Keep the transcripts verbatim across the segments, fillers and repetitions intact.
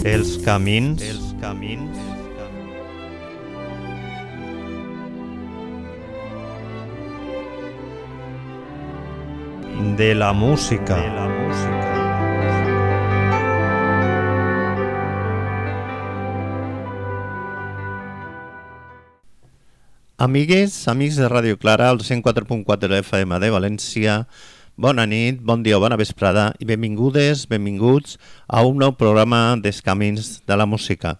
Els camins, els camins de la música. De la música. Amigues, amics de Ràdio Clara, al cent quatre punt quatre F M de València, bona nit, bon dia o bona vesprada i benvingudes, benvinguts a un nou programa dels camins de la música.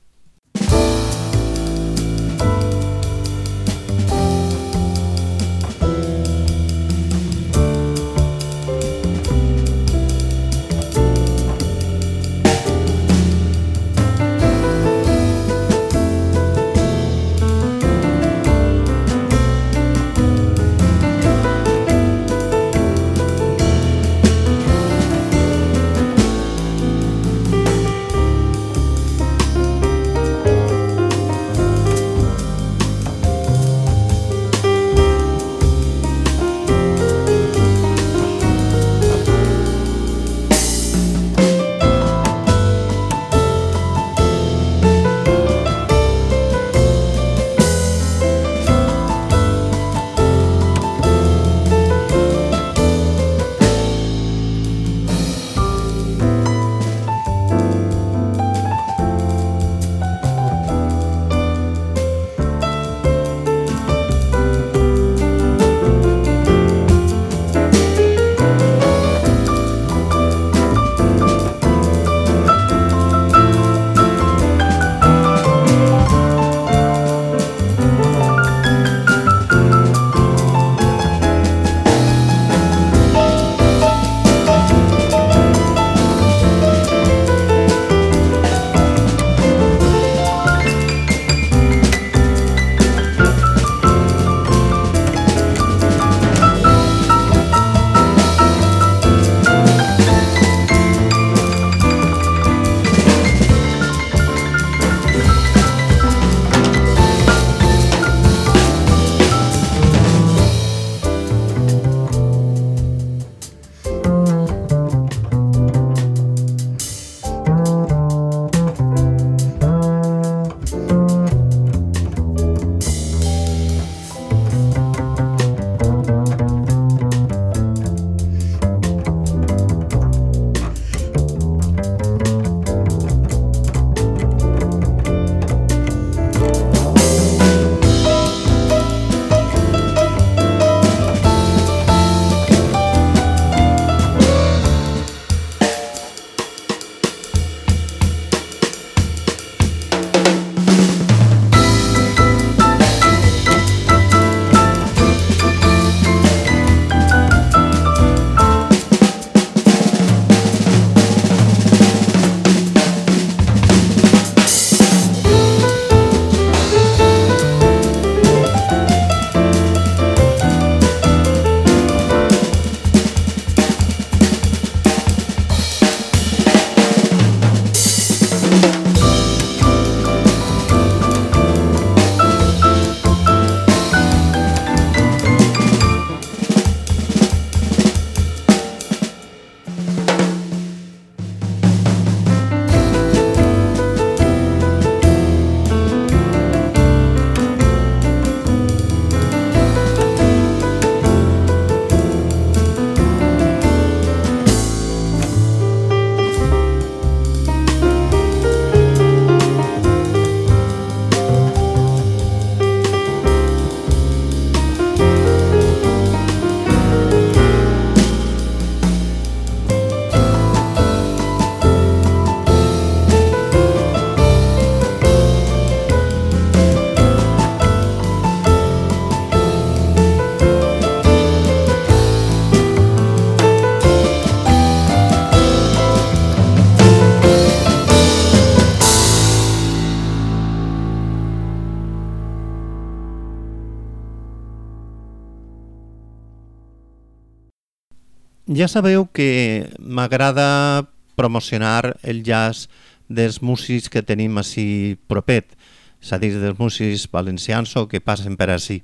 Ja sabeu que m'agrada promocionar el jazz dels músics que tenim així propet, és a dir, dels músics valencians o que passen per així.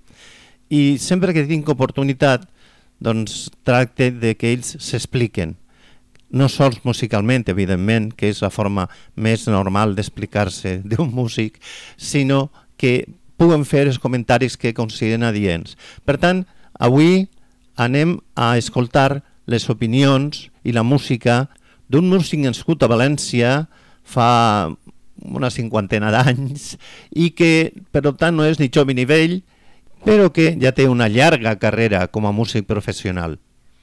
I sempre que tinc oportunitat, doncs tracte de que ells s'expliquen. no sols musicalment, evidentment, que és la forma més normal d'explicar-se d'un músic, sinó que puguen fer els comentaris que consideren adients. Per tant, avui anem a escoltar les opinions i la música d'un músic nascut a València fa una cinquantena d'anys i que, per tant, no és ni jove ni vell, però que ja té una llarga carrera com a músic professional,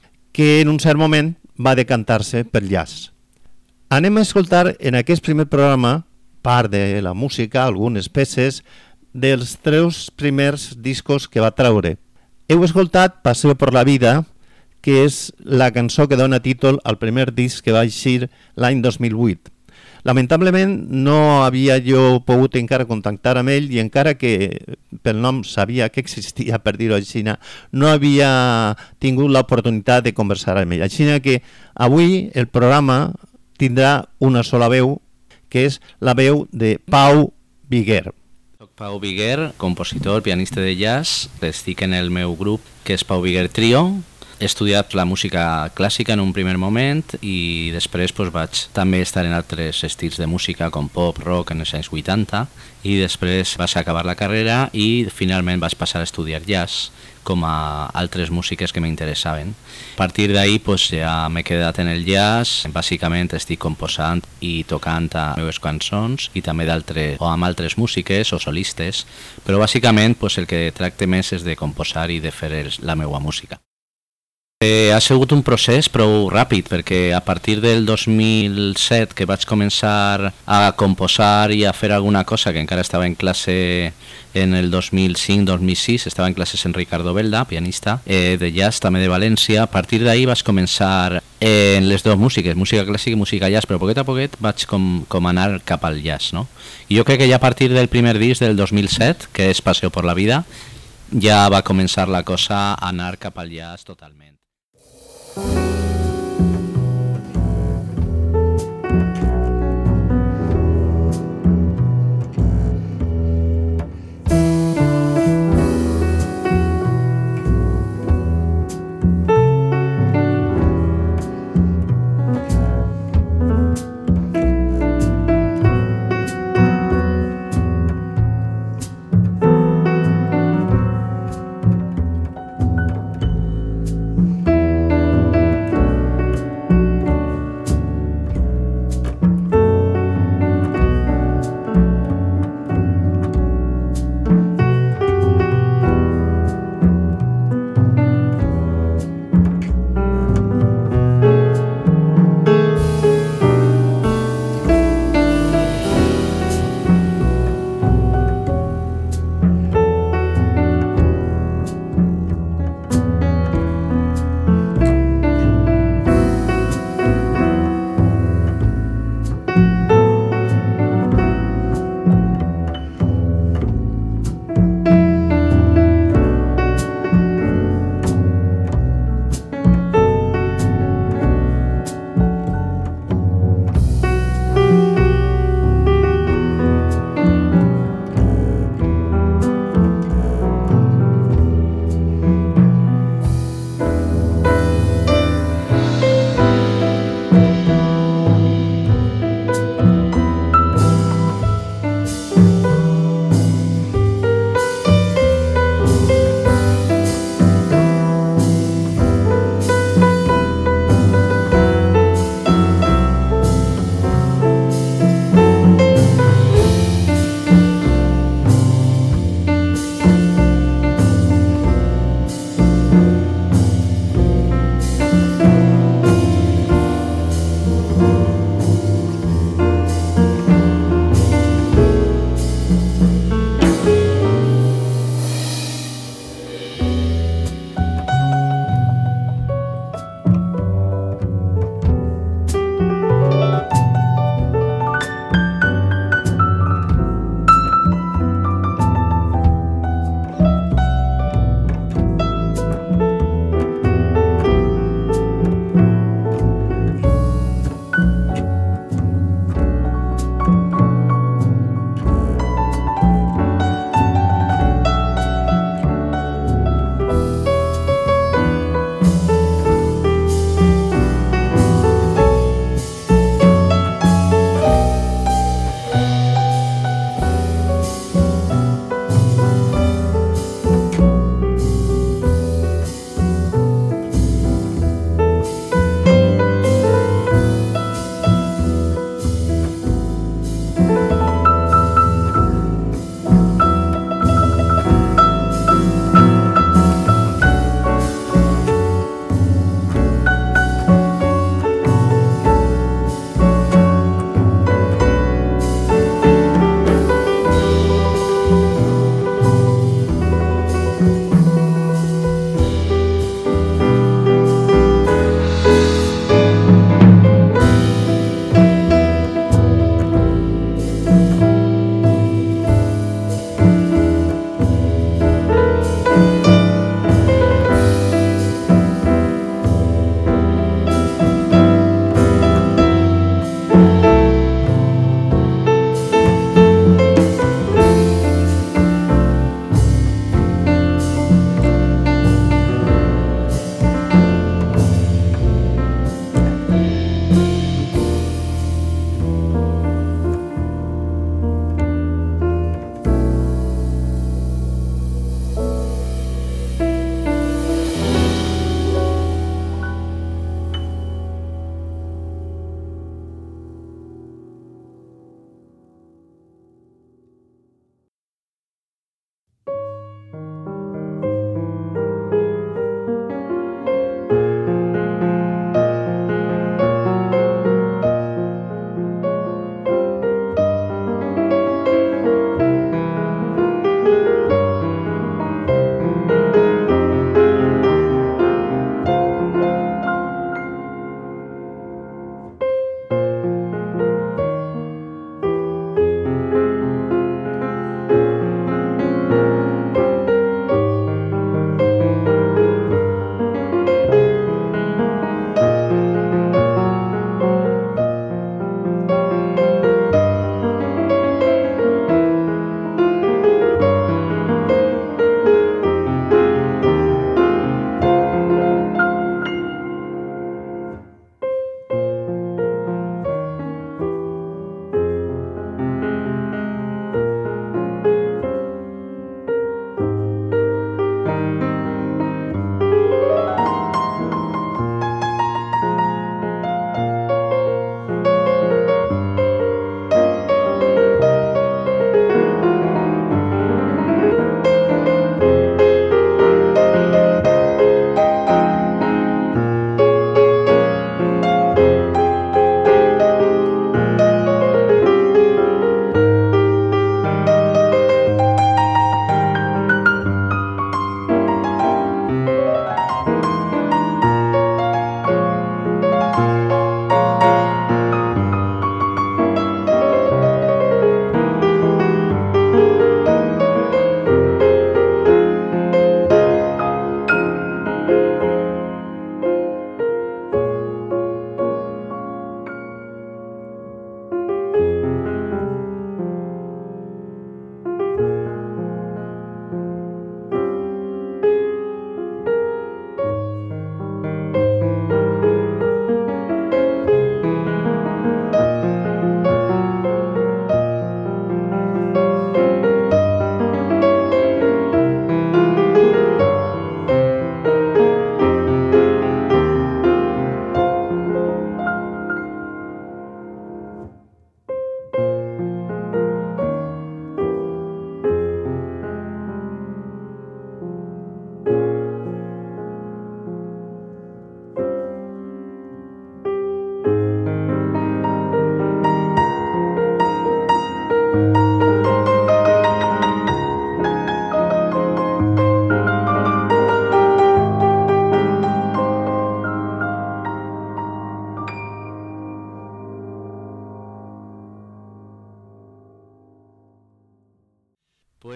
que en un cert moment va decantar-se pel jazz. Anem a escoltar en aquest primer programa part de la música, algunes peces, dels tres primers discos que va treure. Heu escoltat Paseo por la vida, que és la cançó que dona títol al primer disc que va eixir l'any dos mil vuit. Lamentablement no havia jo pogut encara contactar amb ell i encara que pel nom sabia que existia, per dir-ho així, no havia tingut l'oportunitat de conversar amb ell. Així que avui el programa tindrà una sola veu, que és la veu de Pau Viguer. Soc Pau Viguer, compositor, pianista de jazz. Estic en el meu grup, que és Pau Viguer Trio. He estudiat la música clàssica en un primer moment i després doncs, vaig també estar en altres estils de música com pop, rock en els anys vuitanta i després vaig acabar la carrera i finalment vaig passar a estudiar jazz com a altres músiques que m'interessaven. A partir d'ahir doncs, ja m'he quedat en el jazz, bàsicament estic composant i tocant a les meves cançons i també d'altres o amb altres músiques o solistes, però bàsicament doncs, el que tracte més és de composar i de fer el, la meva música. Eh, ha sigut un procés prou ràpid perquè a partir del dos mil set que vaig començar a composar i a fer alguna cosa, que encara estava en classe en el dos mil cinc dos mil sis, estava en classes en Ricardo Belda, pianista eh, de jazz també de València. A partir d'ahir vaig començar eh, en les dues músiques, música clàssica i música jazz, però poquet a poquet vaig com, com anar cap al jazz, no? I jo crec que ja a partir del primer disc del dos mil set, que és Paseo por la vida, ja va començar la cosa a anar cap al jazz totalment.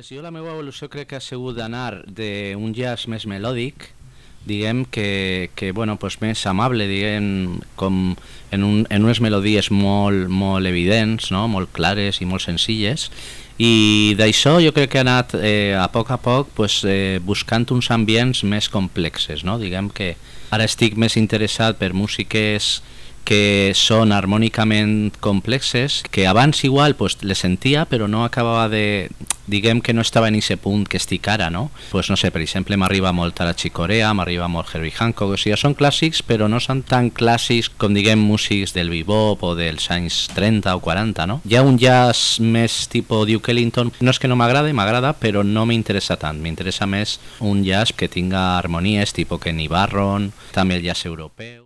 Pues jo la meva evolució crec que ha sigut d'anar d'un jazz més melòdic, diguem que, que bueno, pues més amable, diguem, com en, un, en unes melodies molt, molt evidents, no? Molt clares i molt senzilles, i d'això jo crec que he anat eh, a poc a poc pues, eh, buscant uns ambients més complexes, no? Diguem que ara estic més interessat per músiques que són harmònicament complexes, que abans igual pues, les sentia però no acabava de... diguem que no estava en aquest punt que estic ara, no? Pues no sé, per exemple, m'arriba molt a la Chick Corea, m'arriba molt Herbie Hancock, o sigui, són clàssics però no són tan clàssics com diguem músics del bebop o dels anys trenta o quaranta, no? Hi ha un jazz més tipus Duke Ellington, no és que no m'agrada, m'agrada, però no m'interessa tant, m'interessa més un jazz que tinga harmonies tipus Kenny Barron, també el jazz europeu.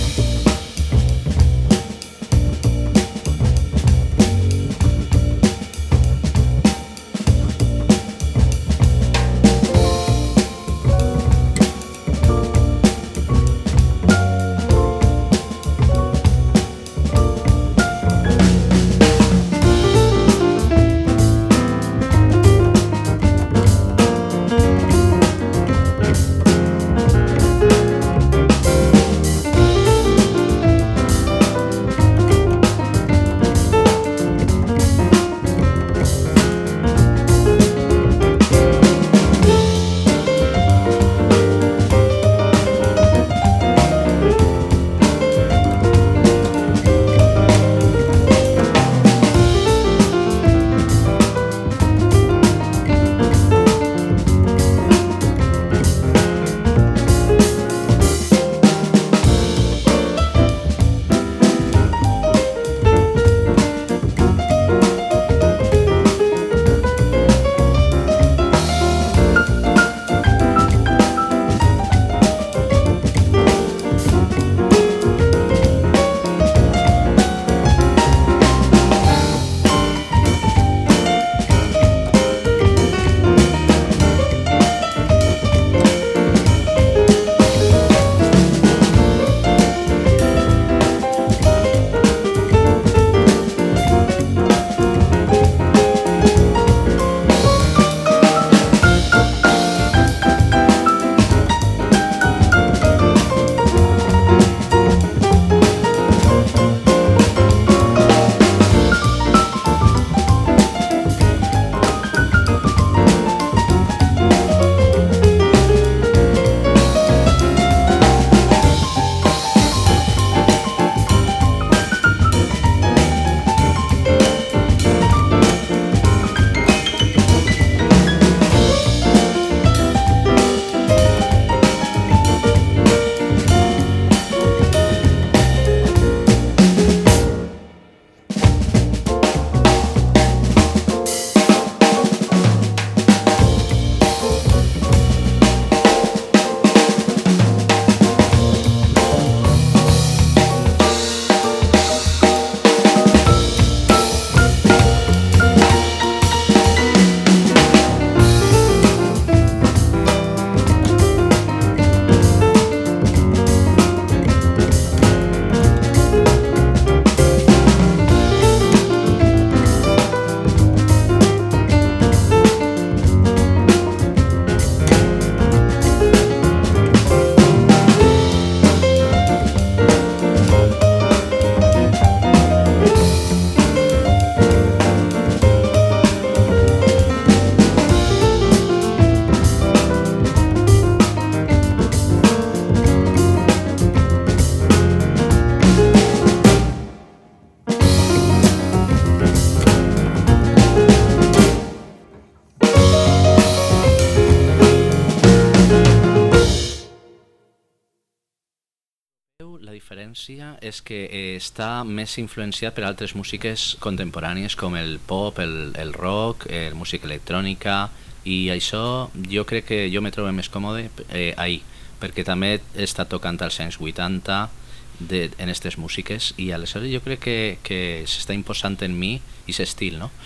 La diferència és que eh, està més influenciat per altres músiques contemporànies com el pop, el, el rock, el música electrònica, i això jo crec que jo me trobo més còmode eh, ahí, perquè també he estat tocant als anys vuitanta de, en aquestes músiques, i aleshores jo crec que, que s'està imposant en mi aquest estil, no?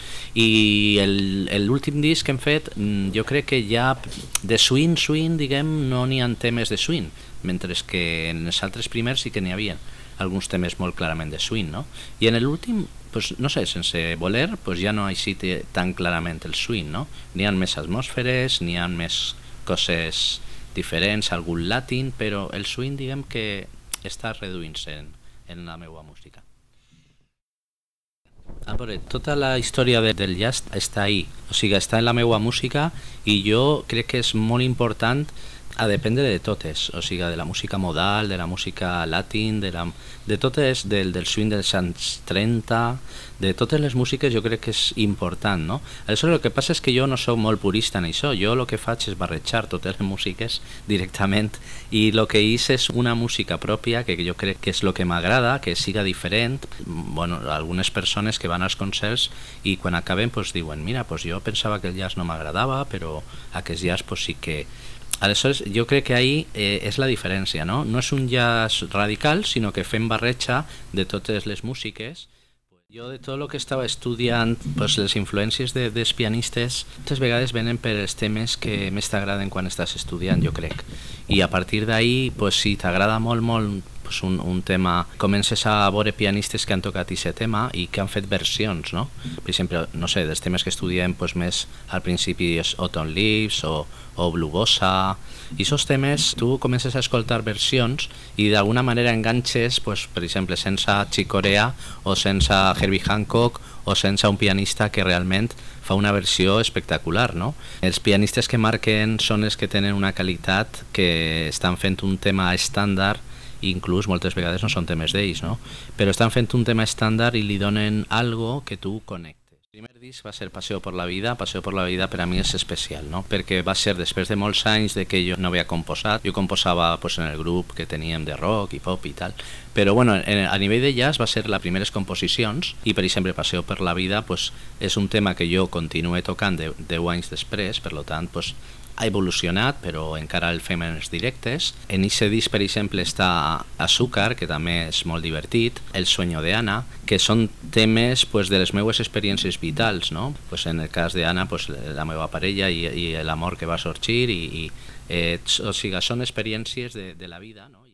I l'últim disc que hem fet, jo crec que ja de swing, swing, diguem, no n'hi ha temes de swing, mentre que en els altres primers sí que n'hi havia alguns temes molt clarament de swing, no? I en l'últim pues, no sé, sense voler, pues ja no així tan clarament el swing, no? N'hi ha més atmosferes, n'hi ha més coses diferents, algun latin, però el swing, diguem que està reduint-se en, en la meva música. A veure, tota la història de, del jazz està ahí, o sigui, està en la meva música i jo crec que és molt important a dependre de totes, o sigui, de la música modal, de la música latin, de, la, de totes, del, del swing dels anys trenta, de totes les músiques jo crec que és important, no? Aleshores, el que passa és que jo no sóc molt purista en això, jo el que faig és barrejar totes les músiques directament i el que és és una música pròpia que jo crec que és el que m'agrada, que siga diferent. Bueno, algunes persones que van als concerts i quan acaben pues, diuen, mira, pues jo pensava que el jazz no m'agradava, però aquest jazz pues, sí que... Aleshores, jo crec que ahí eh, és la diferència, no? No és un jazz radical, sinó que fem barreja de totes les músiques. Jo de tot el que estava estudiant, pues, les influències de, dels pianistes, moltes vegades venen per els temes que més t'agraden quan estàs estudiant, jo crec. I a partir d'ahí, pues, si t'agrada molt, molt pues, un, un tema, comences a veure pianistes que han tocat aquest tema i que han fet versions, no? Per exemple, no sé, dels temes que estudiem pues, més al principi és Autumn Leaves o, o Blue Bossa, i aquests temes tu comences a escoltar versions i d'alguna manera enganxes, pues, per exemple, sense Chick Corea o sense Herbie Hancock o sense un pianista que realment fa una versió espectacular, no? Els pianistes que marquen són els que tenen una qualitat que estan fent un tema estàndard, inclús moltes vegades no són temes d'ells, no? Però estan fent un tema estàndard i li donen algo que tu connectes. El primer disc va ser Paseo por la vida. Paseo por la vida per a mi és especial, no? Perquè va ser després de molts anys de que jo no havia composat. Jo composava pues, en el grup que teníem de rock i pop i tal. Però bueno, a nivell de jazz va ser les primeres composicions i per exemple Paseo per la vida pues, és un tema que jo continué tocant deu anys després, per tant pues, ha evolucionat, però encara el fem en els directes. En aquest disc, per exemple, està Azúcar, que també és molt divertit, El sueño de Ana, que són temes pues, de les meves experiències vitals, no? Pues, en el cas d'Anna, pues, la meva parella i, i l'amor que va sorgir, i, i eh, o sigui, són experiències de, de la vida, no?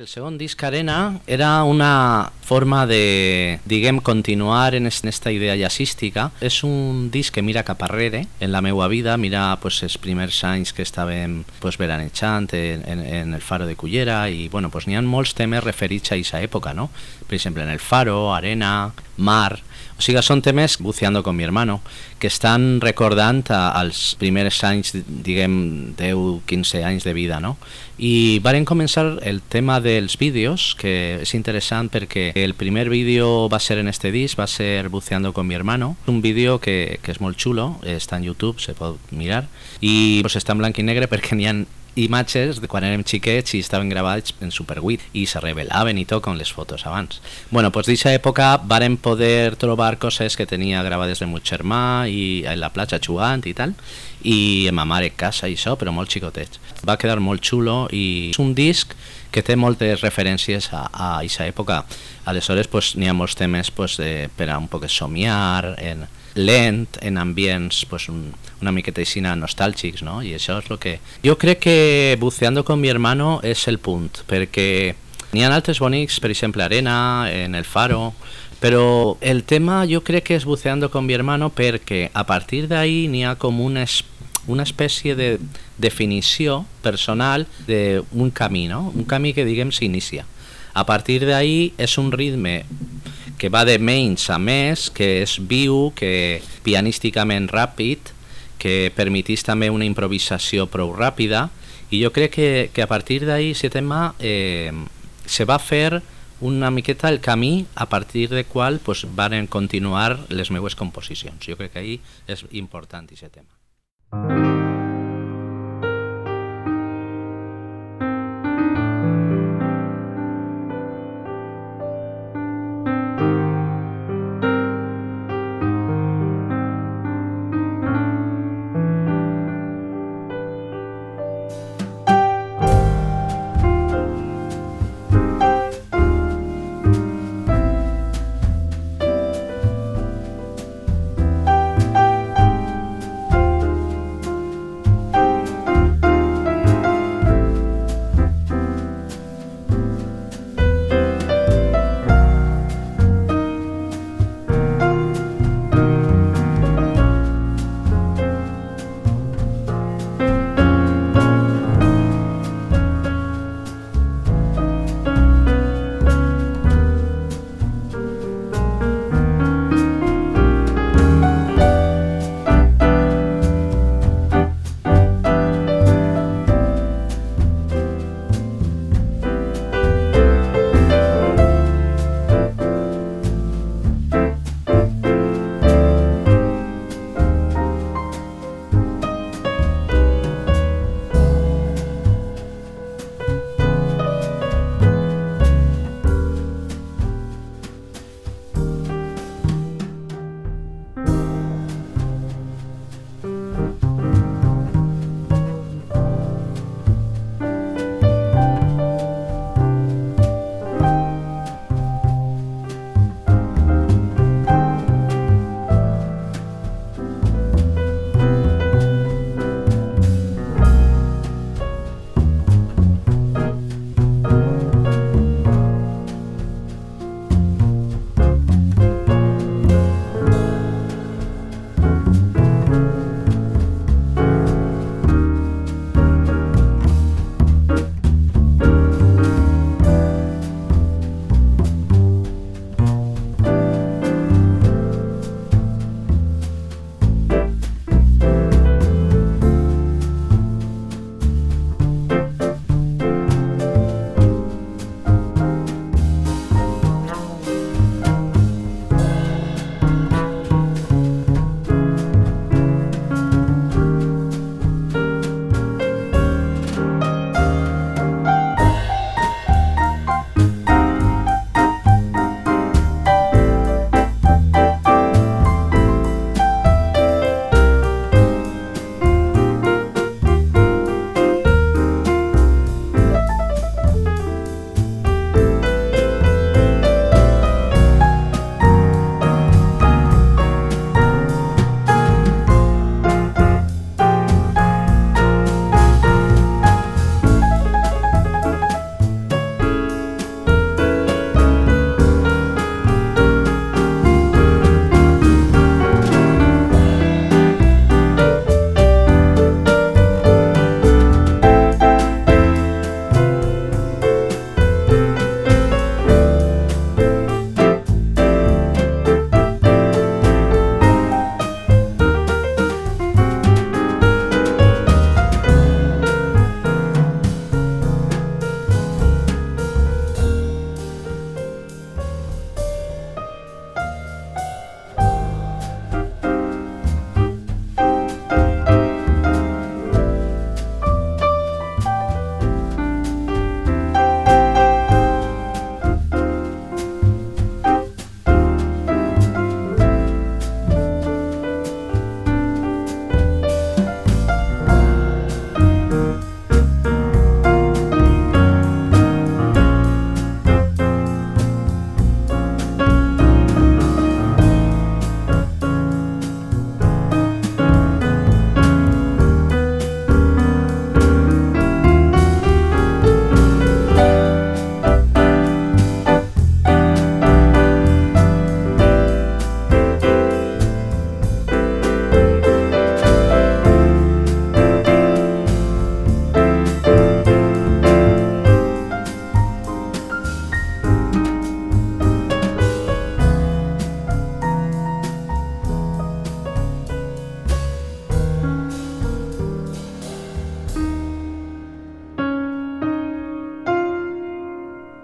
El segon disc Arena era una forma de, diguem, continuar en esta idea jazzística. És un disc que mira cap arrere en la meua vida, mira pues, els primers anys que estàvem pues, veranejant en, en, en el Faro de Cullera i bueno, pues, n'hi ha molts temes referits a aquesta època, no? Per exemple, en el Faro, Arena, Mar... O sigui, són temes, buceando con mi hermano, que estan recordant a, als primers anys, diguem, deu quinze anys de vida, no? I varen començar el tema dels vídeos, que és interessant perquè el primer vídeo va ser en este disc, va ser Buceando con mi hermano, un vídeo que, que és molt xulo, està en YouTube, se pot mirar, i pues, està en blanc i negre perquè n'hi ha imatges de quan érem xiquets i estaven gravats en Super vuit i se revelaven i tot com les fotos abans. Bueno, doncs d'aquesta època varen poder trobar coses que tenia gravades de meu germà i a la platja jugant i tal, i amb ma mare a casa i això, però molt xicotets. Va quedar molt xulo i és un disc que té moltes referències a aquesta època. Aleshores pues, n'hi ha molts temes pues, de, per a un poc somiar, en lent, en ambients pues, un, una miqueta així nostàlgics, no? I això és el que... Jo crec que Buceando con mi hermano és el punt, perquè n'hi ha altres bonics, per exemple Arena, en el Faro, però el tema jo crec que és Buceando con mi hermano perquè a partir d'ahí n'hi ha com una, es, una espècie de definició personal d'un camí, no? Un camí que diguem s'inicia. A partir d'ahí és un ritme que va de menys a més, que és viu, que pianísticament ràpid, que permetís també una improvisació prou ràpida, i jo crec que, que a partir d'ahí aquest tema eh, se va fer una miqueta el camí a partir del qual pues, van continuar les meues composicions. Jo crec que ahí és important aquest tema.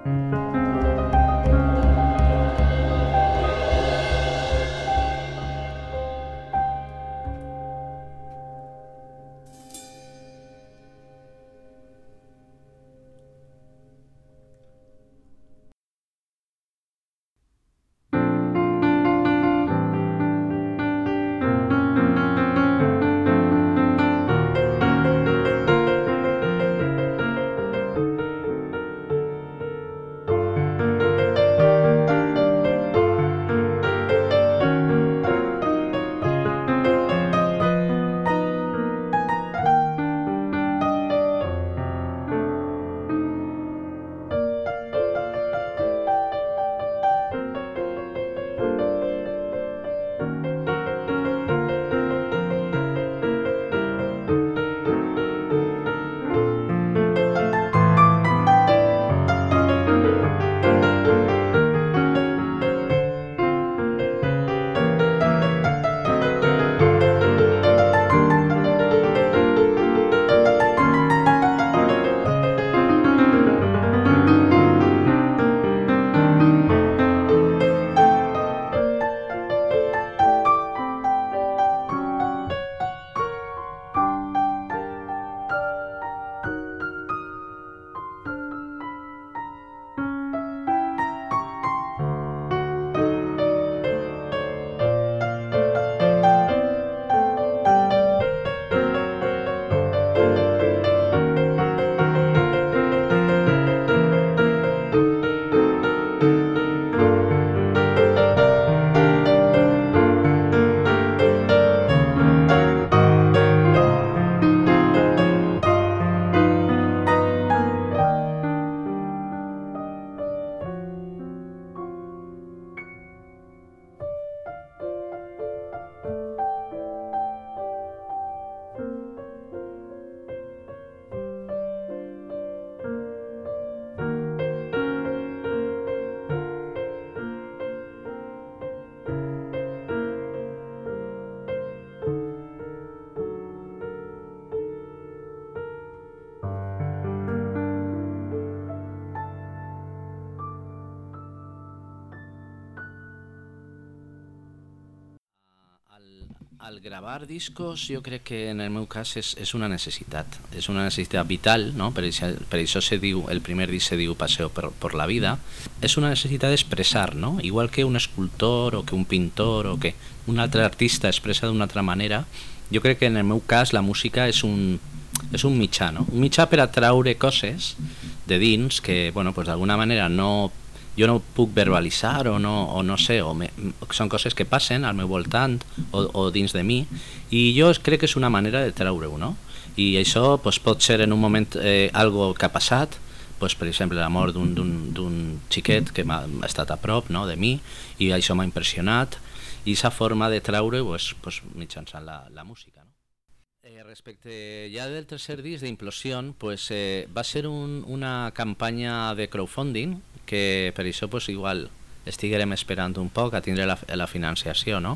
Al gravar discos jo crec que en el meu cas és, és una necessitat, és una necessitat vital, no? Per això, per això se diu, el primer disc se diu Paseo per, por la vida, és una necessitat d'expressar, no? Igual que un escultor o que un pintor o que un altre artista expressa d'una altra manera, jo crec que en el meu cas la música és un, és un mitjà, no? Un mitjà per atraure coses de dins que, bueno, pues d'alguna manera no jo no puc verbalitzar o no, o no sé, o me, són coses que passen al meu voltant o, o dins de mi, i jo crec que és una manera de treure-ho, no? I això pues, pot ser en un moment eh, algo que ha passat, pues, per exemple la mort d'un xiquet que m'ha estat a prop, no, de mi, i això m'ha impressionat, i aquesta forma de treure pues, pues, mitjançant la, la música, no? Eh, respecte ja del tercer disc d'Implosión, pues, eh, va ser un, una campanya de crowdfunding que per això pues, igual estiguerem esperant un poc a tindre la, la financiació, no?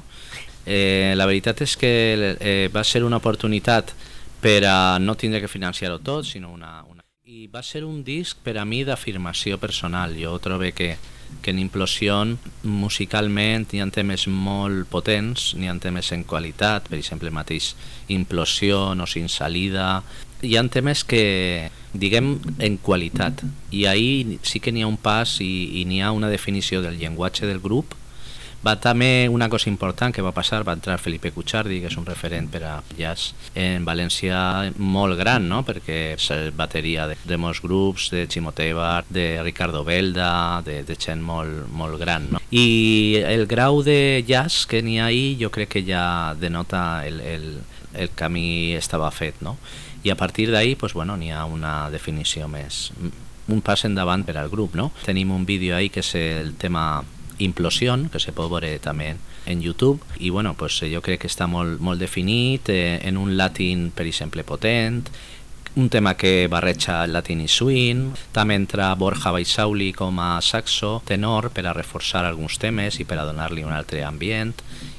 Eh, la veritat és que eh, va ser una oportunitat per a no tindre que financiar-ho tot, sinó una, una... I va ser un disc per a mi d'afirmació personal. Jo trobo que, que en Implosión musicalment hi ha temes molt potents, hi ha temes en qualitat, per exemple mateix Implosión o Sin Salida, hi ha temes que, diguem, en qualitat, i ahí sí que n'hi ha un pas i, i n'hi ha una definició del llenguatge del grup. Va també una cosa important que va passar, va entrar Felipe Cuchardi, que és un referent per a jazz en València molt gran, no? Perquè és bateria de, de molts grups, de Chimoteva, de Ricardo Belda, de, de gent molt, molt gran, no? I el grau de jazz que n'hi ha ahí jo crec que ja denota el, el, el camí estava fet, no? I a partir d'ahí pues, bueno, n'hi ha una definició més, un pas endavant per al grup, no? Tenim un vídeo ahí que és el tema Implosión, que se pot veure també en YouTube, i bueno, pues, jo crec que està molt, molt definit eh, en un latín, per exemple, potent, un tema que barreja latín i swing, també entra Borja Baisauli com a saxo tenor per a reforçar alguns temes i per a donar-li un altre ambient,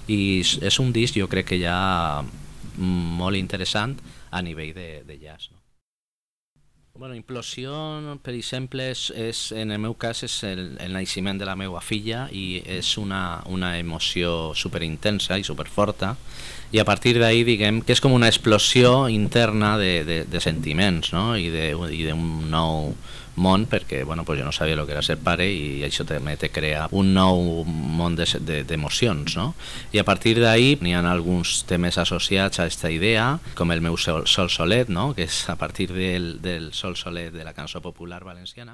i és un disc jo crec que ja molt interessant a nivell de, de jazz, no? Bueno, implosió, per exemple, és, és, en el meu cas és el, el naixement de la meva filla i és una, una emoció superintensa i superforta, i a partir d'ahir diguem que és com una explosió interna de, de, de sentiments, no? I d'un nou món, perquè bueno, pues jo no sabia el que era ser pare i això també te crea un nou món d'emocions, no? I a partir d'ahir n'hi ha alguns temes associats a aquesta idea, com el meu sol, sol solet, no? Que és a partir del, del sol solet de la cançó popular valenciana.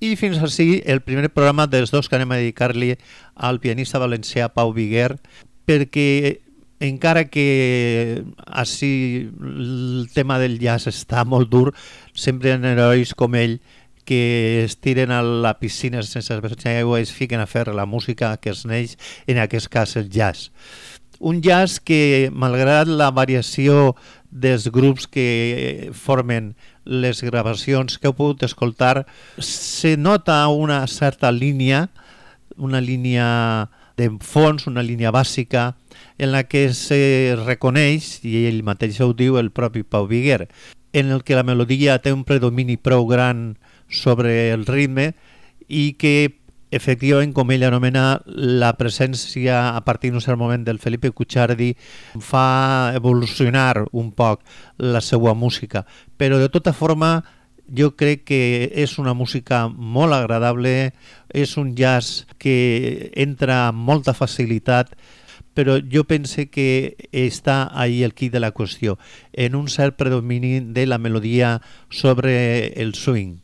I fins així el primer programa dels dos que anem a dedicar-li al pianista valencià Pau Viguer, perquè encara que així el tema del jazz està molt dur, sempre hi ha herois com ell que es tiren a la piscina sense aigua i es fiquen a fer la música que es neix, en aquest cas el jazz. Un jazz que, malgrat la variació dels grups que formen les gravacions que heu pogut escoltar, se nota una certa línia, una línia de fons, una línia bàsica, en la que se reconeix, i ell mateix ho diu, el propi Pau Viguer, en el que la melodia té un predomini prou gran sobre el ritme i que, efectivament, com ell anomena, la presència a partir d'un cert moment del Felipe Cucciardi fa evolucionar un poc la seva música. Però, de tota forma, jo crec que és una música molt agradable, és un jazz que entra amb molta facilitat, però jo pense que està ahí el quid de la qüestió, en un cert predomini de la melodia sobre el swing.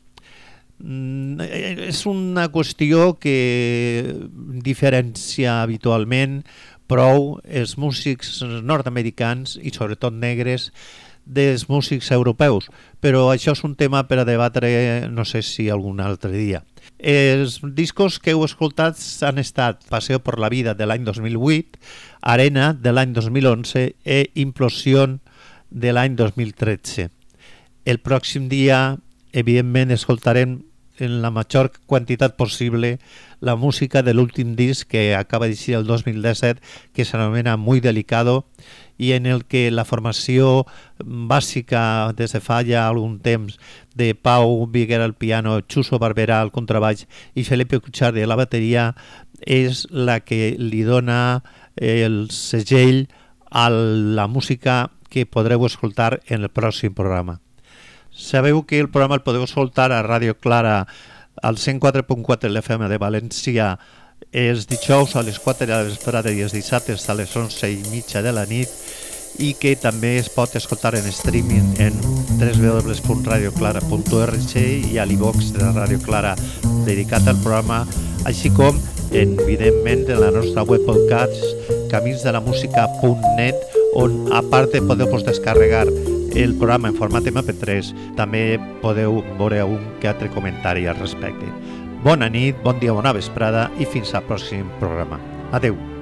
És una qüestió que diferencia habitualment prou els músics nord-americans i sobretot negres dels músics europeus, però això és un tema per a debatre no sé si algun altre dia. Els discos que heu escoltat han estat Paseo por la vida de l'any dos mil vuit, Arena de l'any dos mil onze i Implosió de l'any dos mil tretze. El pròxim dia, evidentment, escoltarem en la major quantitat possible la música de l'últim disc que acaba d'eixir el dos mil disset, que s'anomena Muy Delicado, i en el que la formació bàsica des de fa ja algun temps de Pau Viguer al piano, Xuso Barberà al contrabaix i Felipe Cucciardi a la bateria és la que li dona el segell a la música que podreu escoltar en el pròxim programa. Sabeu que el programa el podeu escoltar a Ràdio Clara al cent quatre punt quatre l'F M de València els dijous a les quatre de la vesprada i els dissabtes a les onze i mitja de la nit, i que també es pot escoltar en streaming en w w w punt radio clara punt org i a l'iVox de Ràdio Clara dedicat al programa, així com evidentment en la nostra web podcast camins de la música punt net, on a part de podeu descarregar el programa en format ema pe tres, també podeu veure un que altre comentari al respecte. Bona nit, bon dia, bona vesprada i fins al pròxim programa. Adeu.